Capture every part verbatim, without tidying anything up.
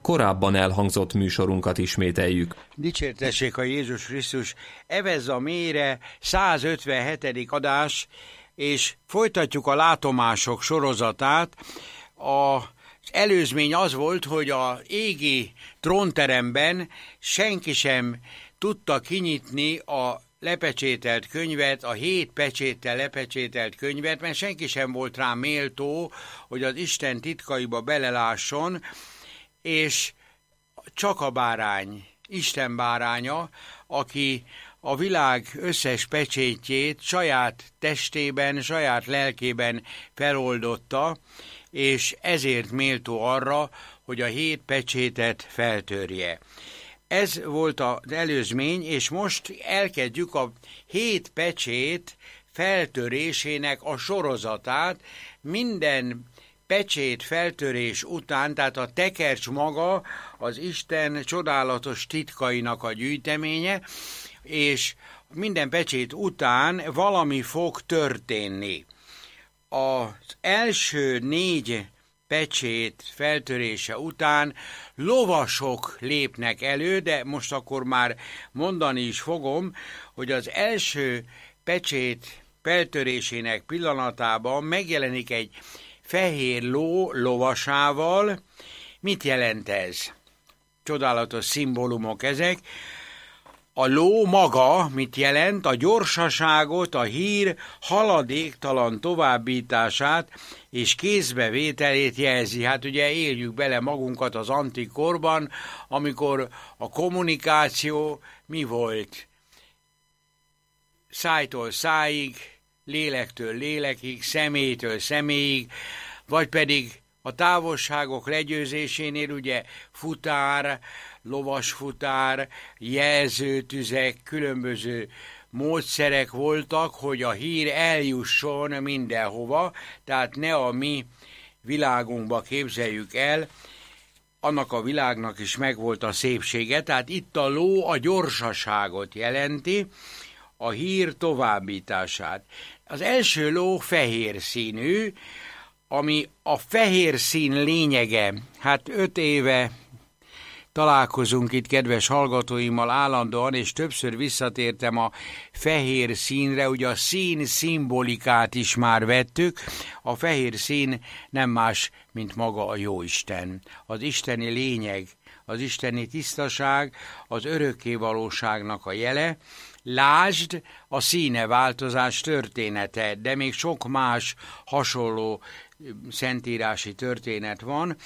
korábban elhangzott műsorunkat ismételjük. Dicsértessék a Jézus Krisztus, Evez a mélyre százötvenhetedik adás, és folytatjuk a látomások sorozatát. Az előzmény az volt, hogy az égi trónteremben senki sem tudta kinyitni a lepecsételt könyvet, a hét pecséttel lepecsételt könyvet, mert senki sem volt rá méltó, hogy az Isten titkaiba belelásson, és csak a bárány, Isten báránya, aki a világ összes pecsétjét saját testében, saját lelkében feloldotta, és ezért méltó arra, hogy a hét pecsétet feltörje. Ez volt az előzmény, és most elkezdjük a hét pecsét feltörésének a sorozatát. Minden pecsét feltörés után, tehát a tekercs maga az Isten csodálatos titkainak a gyűjteménye, és minden pecsét után valami fog történni. Az első négy pecsét feltörése után lovasok lépnek elő, de most akkor már mondani is fogom, hogy az első pecsét feltörésének pillanatában megjelenik egy fehér ló lovasával. Mit jelent ez? Csodálatos szimbólumok ezek. A ló maga mit jelent? A gyorsaságot, a hír haladéktalan továbbítását és kézbevételét jelzi. Hát ugye éljük bele magunkat az antik korban, amikor a kommunikáció mi volt? Szájtól szájig, lélektől lélekig, személytől személyig, vagy pedig a távolságok legyőzésénél ugye futár, lovasfutár, jelzőtüzek, különböző módszerek voltak, hogy a hír eljusson mindenhova, tehát ne a mi világunkba képzeljük el, annak a világnak is megvolt a szépsége, tehát itt a ló a gyorsaságot jelenti, a hír továbbítását. Az első ló fehér színű, ami a fehér szín lényege. Hát öt éve találkozunk itt kedves hallgatóimmal állandóan, és többször visszatértem a fehér színre, ugye a szín szimbolikát is már vettük. A fehér szín nem más, mint maga a Jóisten. Az isteni lényeg, az isteni tisztaság, az örökkévalóságnak a jele. Lásd a színeváltozás története, de még sok más hasonló szentírási történet van.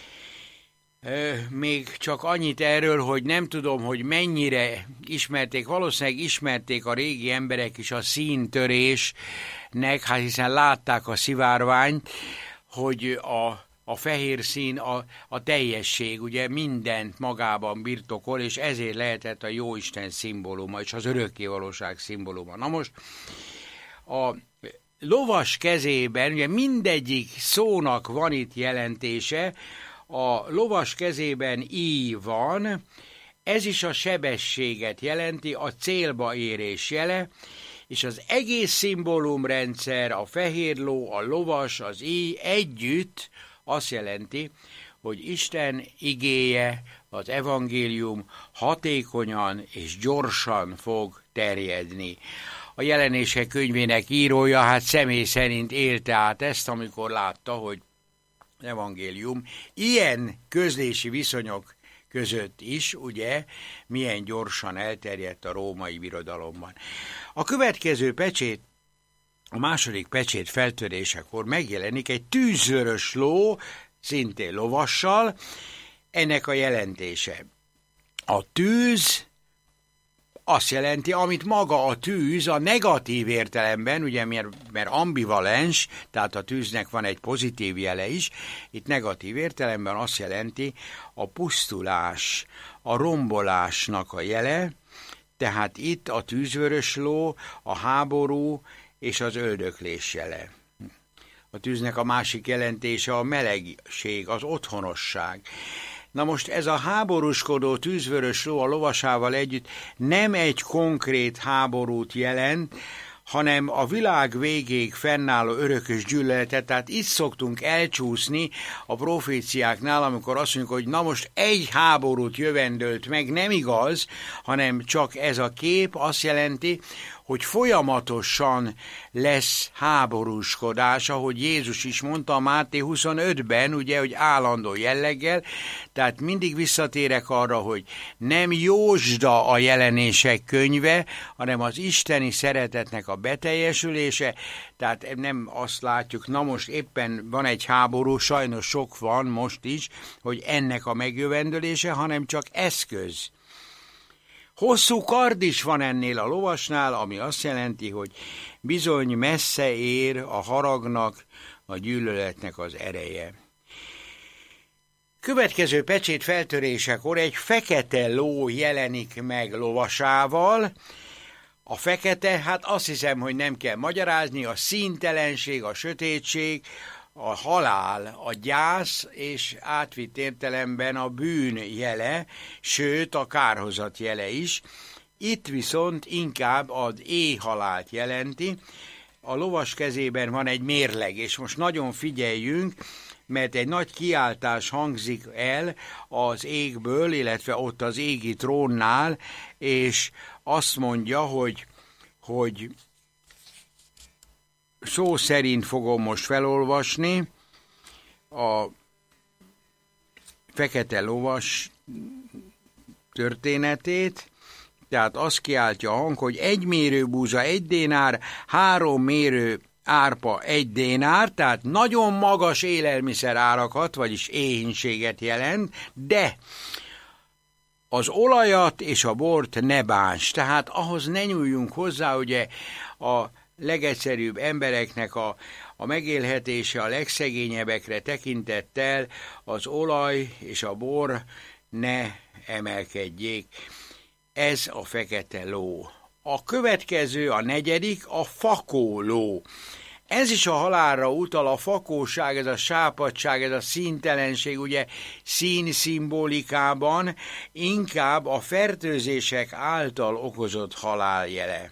Még csak annyit erről, hogy nem tudom, hogy mennyire ismerték, valószínűleg ismerték a régi emberek is a színtörésnek, hát hiszen látták a szivárványt, hogy a A fehér szín a, a teljesség, ugye mindent magában birtokol, és ezért lehetett a Jóisten szimbóluma, és az örökkévalóság szimbóluma. Na most a lovas kezében, ugye mindegyik szónak van itt jelentése, a lovas kezében íj van, ez is a sebességet jelenti, a célba érés jele, és az egész szimbólumrendszer, a fehér ló, a lovas, az íj együtt azt jelenti, hogy Isten igéje, az evangélium hatékonyan és gyorsan fog terjedni. A Jelenések könyvének írója hát személy szerint élte át ezt, amikor látta, hogy az evangélium ilyen közlési viszonyok között is, ugye, milyen gyorsan elterjedt a római birodalomban. A következő pecsét, a második pecsét feltörésekor megjelenik egy tűzvörös ló, szintén lovassal. Ennek a jelentése. A tűz azt jelenti, amit maga a tűz a negatív értelemben, ugye mert, mert ambivalens, tehát a tűznek van egy pozitív jele is, itt negatív értelemben azt jelenti a pusztulás, a rombolásnak a jele, tehát itt a tűzvörös ló, a háború és az öldöklés jele. A tűznek a másik jelentése a melegség, az otthonosság. Na most ez a háborúskodó tűzvörös ló a lovasával együtt nem egy konkrét háborút jelent, hanem a világ végéig fennálló örökös gyűlöletet. Tehát itt szoktunk elcsúszni a proféciáknál, amikor azt mondjuk, hogy na most egy háborút jövendölt meg, nem igaz, hanem csak ez a kép azt jelenti, hogy folyamatosan lesz háborúskodás, ahogy Jézus is mondta a Máté huszonötben, ugye, hogy állandó jelleggel, tehát mindig visszatérek arra, hogy nem jósda a jelenések könyve, hanem az isteni szeretetnek a beteljesülése, tehát nem azt látjuk, na most éppen van egy háború, sajnos sok van most is, hogy ennek a megjövendölése, hanem csak eszköz. Hosszú kard is van ennél a lovasnál, ami azt jelenti, hogy bizony messze ér a haragnak, a gyűlöletnek az ereje. Következő pecsét feltörésekor egy fekete ló jelenik meg lovasával. A fekete, hát azt hiszem, hogy nem kell magyarázni, a színtelenség, a sötétség, a halál, a gyász és átvitt értelemben a bűn jele, sőt a kárhozat jele is. Itt viszont inkább az éhhalált jelenti. A lovas kezében van egy mérleg, és most nagyon figyeljünk, mert egy nagy kiáltás hangzik el az égből, illetve ott az égi trónnál, és azt mondja, hogy, hogy szó szerint fogom most felolvasni a fekete lovas történetét, tehát azt kiáltja a hang, hogy egy mérő búza egy dénár, három mérő árpa egy dénár, tehát nagyon magas élelmiszer árakat, vagyis éhínséget jelent, de az olajat és a bort ne bánts, tehát ahhoz ne nyúljunk hozzá, ugye a legegyszerűbb embereknek a, a megélhetése a legszegényebbekre tekintettel az olaj és a bor ne emelkedjék. Ez a fekete ló. A következő, a negyedik, a fakó ló. Ez is a halálra utal, a fakóság, ez a sápadság, ez a színtelenség, ugye szín szimbolikában inkább a fertőzések által okozott haláljele.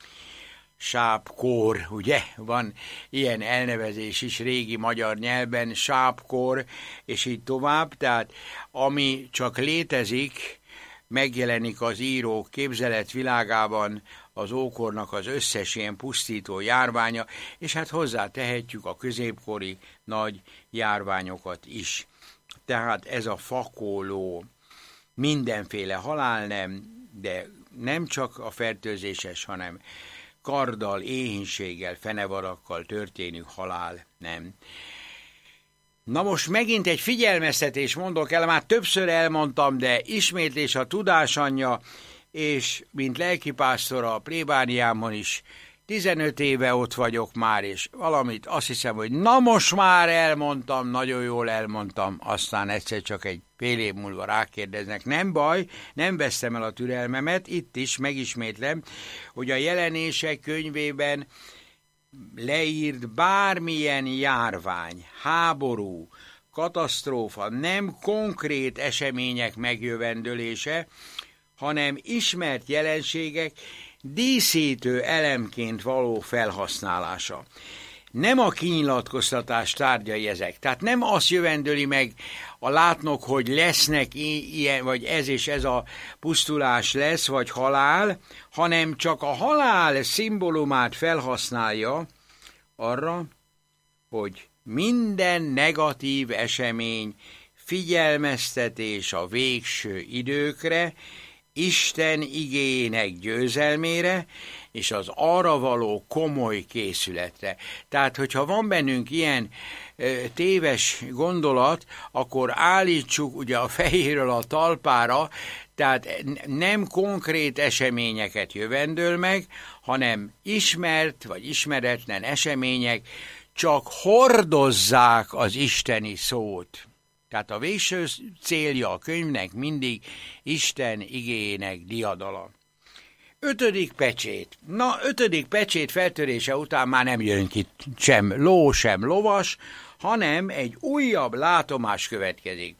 Sápkór, ugye, van ilyen elnevezés is régi magyar nyelvben, sápkór, és így tovább, tehát ami csak létezik, megjelenik az írók képzeletvilágában az ókornak az összes ilyen pusztító járványa, és hát hozzá tehetjük a középkori nagy járványokat is. Tehát ez a fakóló, mindenféle halál nem, de nem csak a fertőzéses, hanem karddal, éhínséggel, fenevarakkal történő halál nem. Na most megint egy figyelmeztetés mondok el, már többször elmondtam, de ismétlés a tudás anyja, és mint lelkipásztor a plébániámon is tizenöt éve ott vagyok már, és valamit azt hiszem, hogy na most már elmondtam, nagyon jól elmondtam, aztán egyszer csak egy fél év múlva rákérdeznek. Nem baj, nem vesztem el a türelmemet, itt is megismétlem, hogy a jelenések könyvében leírt bármilyen járvány, háború, katasztrófa, nem konkrét események megjövendölése, hanem ismert jelenségek díszítő elemként való felhasználása. Nem a kinyilatkoztatás tárgyai ezek, tehát nem azt jövendöli meg a látnok, hogy lesznek ilyen, vagy ez és ez a pusztulás lesz, vagy halál, hanem csak a halál szimbólumát felhasználja arra, hogy minden negatív esemény figyelmeztetés a végső időkre, Isten igéjének győzelmére, és az arra való komoly készületre. Tehát, hogyha van bennünk ilyen ö, téves gondolat, akkor állítsuk ugye a fejéről a talpára, tehát nem konkrét eseményeket jövendöl meg, hanem ismert vagy ismeretlen események csak hordozzák az isteni szót. Tehát a végső célja a könyvnek mindig Isten igéjének diadala. Ötödik pecsét. Na, ötödik pecsét feltörése után már nem jön ki sem ló, sem lovas, hanem egy újabb látomás következik.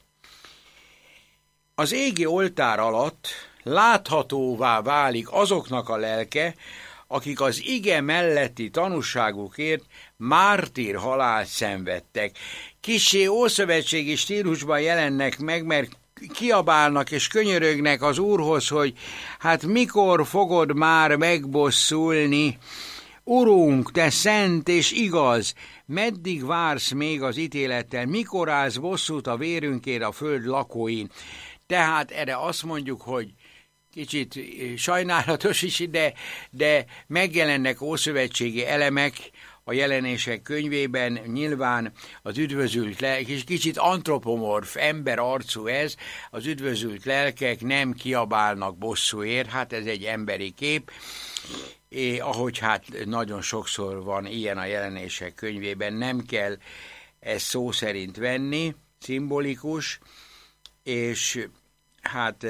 Az égi oltár alatt láthatóvá válik azoknak a lelke, akik az ige melletti tanúságukért mártír halált szenvedtek. Kissé ószövetségi stílusban jelennek meg, mert kiabálnak és könyörögnek az Úrhoz, hogy hát mikor fogod már megbosszulni? Urunk, te szent és igaz, meddig vársz még az ítélettel, mikor állsz bosszút a vérünkért a föld lakóin? Tehát erre azt mondjuk, hogy kicsit sajnálatos is, de, de megjelennek ószövetségi elemek a jelenések könyvében, nyilván az üdvözült lelkek, és kicsit antropomorf, emberarcú ez, az üdvözült lelkek nem kiabálnak bosszúért, hát ez egy emberi kép, és ahogy hát nagyon sokszor van ilyen a jelenések könyvében, nem kell ezt szó szerint venni, szimbolikus, és hát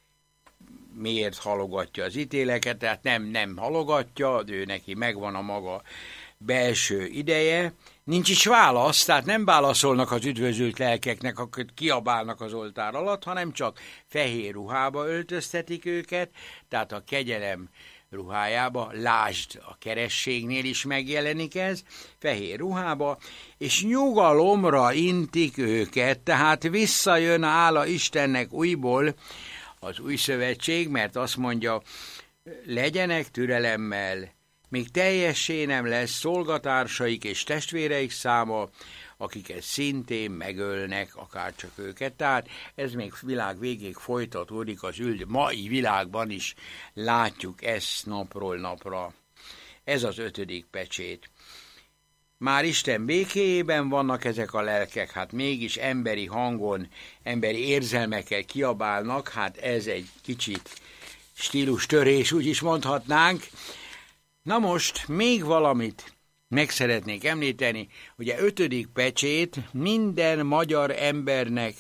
miért halogatja az ítéleket, tehát nem, nem halogatja, ő neki megvan a maga belső ideje, nincs is válasz, tehát nem válaszolnak az üdvözült lelkeknek, akik kiabálnak az oltár alatt, hanem csak fehér ruhába öltöztetik őket, tehát a kegyelem ruhájába, lásd, a kerességnél is megjelenik ez, fehér ruhába, és nyugalomra intik őket, tehát visszajön áll Istennek újból az új szövetség, mert azt mondja, legyenek türelemmel, még teljessé nem lesz szolgatársaik és testvéreik száma, akiket szintén megölnek, akárcsak őket. Tehát ez még világ végéig folytatódik, az üld mai világban is látjuk ezt napról napra. Ez az ötödik pecsét. Már Isten békéjében vannak ezek a lelkek, hát mégis emberi hangon, emberi érzelmekkel kiabálnak, hát ez egy kicsit stílustörés, úgy is mondhatnánk. Na most még valamit meg szeretnék említeni, ugye ötödik pecsét minden magyar embernek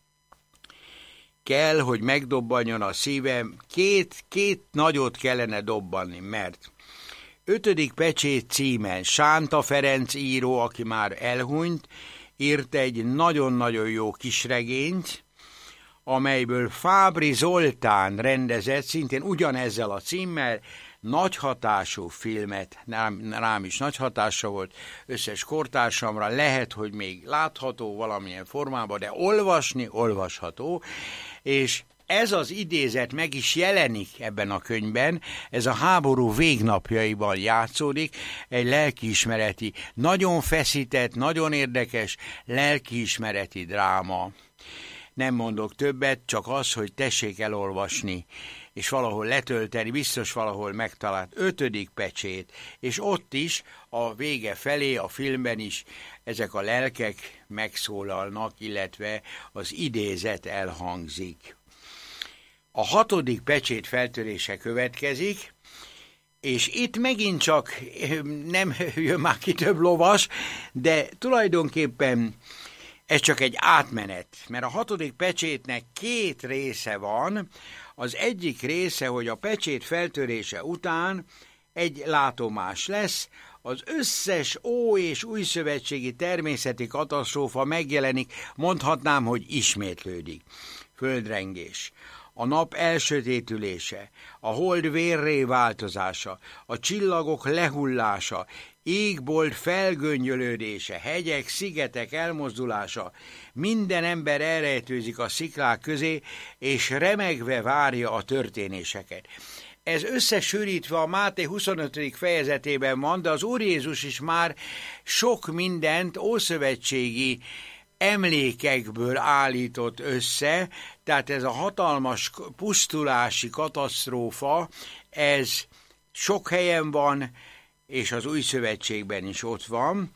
kell, hogy megdobbanjon a szívem, két, két nagyot kellene dobbanni, mert ötödik pecsét címen Sánta Ferenc író, aki már elhunyt, írt egy nagyon-nagyon jó kisregényt, amelyből Fábri Zoltán rendezett, szintén ugyanezzel a címmel, nagy hatású filmet, rám, rám is nagy hatása volt, összes kortársamra, lehet, hogy még látható valamilyen formában, de olvasni olvasható, és ez az idézet meg is jelenik ebben a könyvben, ez a háború végnapjaiban játszódik, egy lelkiismereti, nagyon feszített, nagyon érdekes lelkiismereti dráma. Nem mondok többet, csak az, hogy tessék elolvasni, és valahol letölteni, biztos valahol megtalált ötödik pecsét, és ott is a vége felé, a filmben is ezek a lelkek megszólalnak, illetve az idézet elhangzik. A hatodik pecsét feltörése következik, és itt megint csak nem jön már ki több lovas, de tulajdonképpen ez csak egy átmenet, mert a hatodik pecsétnek két része van. Az egyik része, hogy a pecsét feltörése után egy látomás lesz, az összes ó- és újszövetségi természeti katasztrófa megjelenik, mondhatnám, hogy ismétlődik. Földrengés, a nap elsötétülése, a hold vérré változása, a csillagok lehullása, égbolt felgöngyölődése, hegyek, szigetek elmozdulása, minden ember elrejtőzik a sziklák közé, és remegve várja a történéseket. Ez összesűrítve a Máté huszonötödik fejezetében van, de az Úr Jézus is már sok mindent ószövetségi emlékekből állított össze, tehát ez a hatalmas pusztulási katasztrófa, ez sok helyen van, és az új szövetségben is ott van.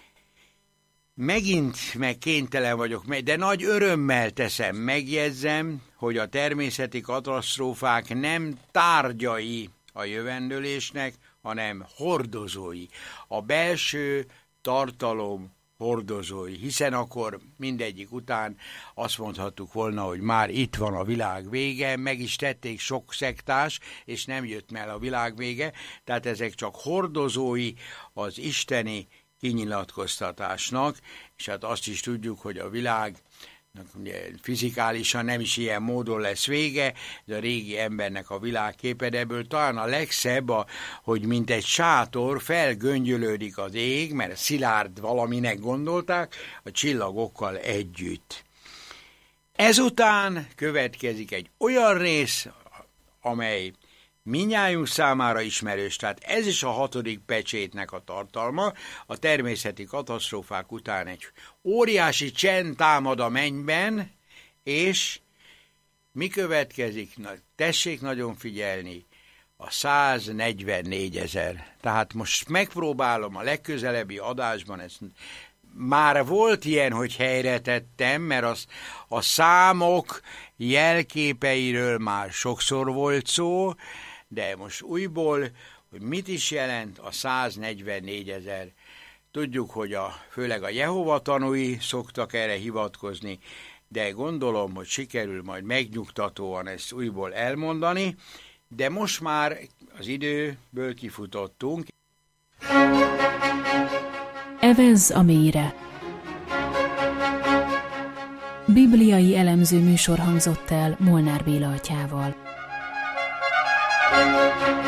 Megint meg kénytelen vagyok, de nagy örömmel teszem, megjegyzem, hogy a természeti katasztrófák nem tárgyai a jövendőlésnek, hanem hordozói. A belső tartalom hordozói, hiszen akkor mindegyik után azt mondhattuk volna, hogy már itt van a világ vége, meg is tették sok szektás, és nem jött el a világ vége, tehát ezek csak hordozói az isteni kinyilatkoztatásnak, és hát azt is tudjuk, hogy a világ ugye, fizikálisan nem is ilyen módon lesz vége, de a régi embernek a világképe, de ebből talán a legszebb, a, hogy mint egy sátor felgöngyölődik az ég, mert szilárd valaminek gondolták, a csillagokkal együtt. Ezután következik egy olyan rész, amely mindnyájunk számára ismerős, tehát ez is a hatodik pecsétnek a tartalma. A természeti katasztrófák után egy óriási csend támad a mennyben, és mi következik? Na, tessék nagyon figyelni, a száznegyvennégyezer. Tehát most megpróbálom a legközelebbi adásban, ezt már volt ilyen, hogy helyre tettem, mert az, a számok jelképeiről már sokszor volt szó, de most újból, hogy mit is jelent a száznegyvennégyezer. Tudjuk, hogy a, főleg a Jehova tanúi szoktak erre hivatkozni, de gondolom, hogy sikerül majd megnyugtatóan ezt újból elmondani, de most már az időből kifutottunk. Evezz a mélyre. Bibliai elemző műsor hangzott el Molnár Béla atyával.